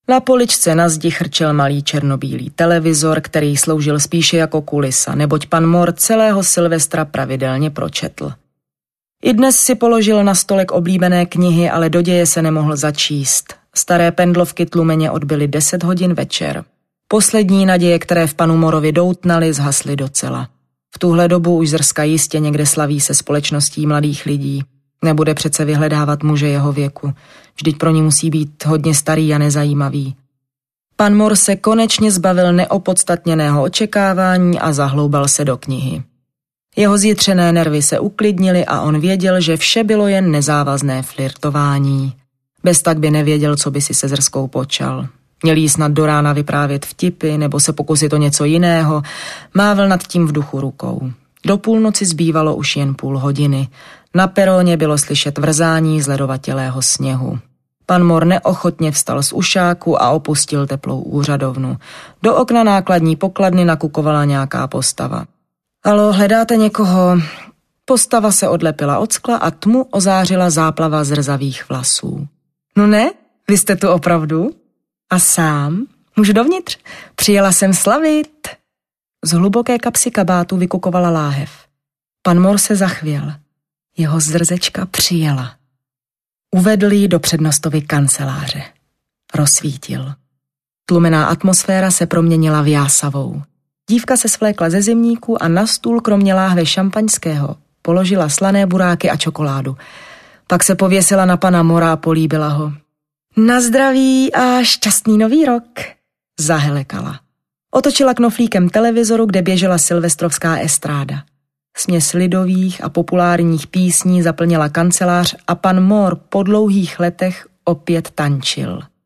Na poličce na zdi chrčel malý černobílý televizor, který sloužil spíše jako kulisa, neboť pan Moore celého Silvestra pravidelně pročetl. I dnes si položil na stolek oblíbené knihy, ale do děje se nemohl začíst. Staré pendlovky tlumeně odbyly 10 hodin večer. Poslední naděje, které v panu Moorovi doutnaly, zhasly docela. V tuhle dobu už zrska jistě někde slaví se společností mladých lidí. Nebude přece vyhledávat muže jeho věku. Vždyť pro ní musí být hodně starý a nezajímavý. Pan Moore se konečně zbavil neopodstatněného očekávání a zahloubal se do knihy. Jeho zjitřené nervy se uklidnily a on věděl, že vše bylo jen nezávazné flirtování. Bez tak by nevěděl, co by si se zrskou počal. Měl jí snad do rána vyprávět vtipy nebo se pokusit o něco jiného, mával nad tím v duchu rukou. Do půlnoci zbývalo už jen půl hodiny. Na peroně bylo slyšet vrzání zledovatělého sněhu. Pan Moore neochotně vstal z ušáku a opustil teplou úřadovnu. Do okna nákladní pokladny nakukovala nějaká postava. Alo, hledáte někoho? Postava se odlepila od skla a tmu ozářila záplava zrzavých vlasů. No ne, vy jste tu opravdu? A sám? Můžu dovnitř? Přijela jsem slavit. Z hluboké kapsy kabátu vykukovala láhev. Pan Moore se zachvěl. Jeho zrzečka přijela. Uvedl ji do přednostovy kanceláře. Rozsvítil. Tlumená atmosféra se proměnila v jásavou. Dívka se svlékla ze zimníku a na stůl kromě láhve šampaňského položila slané buráky a čokoládu. Pak se pověsila na pana Moora a políbila ho. Na zdraví a šťastný nový rok, zahelekala. Otočila knoflíkem televizoru, kde běžela silvestrovská estráda. Směs lidových a populárních písní zaplnila kancelář a pan Moore po dlouhých letech opět tančil.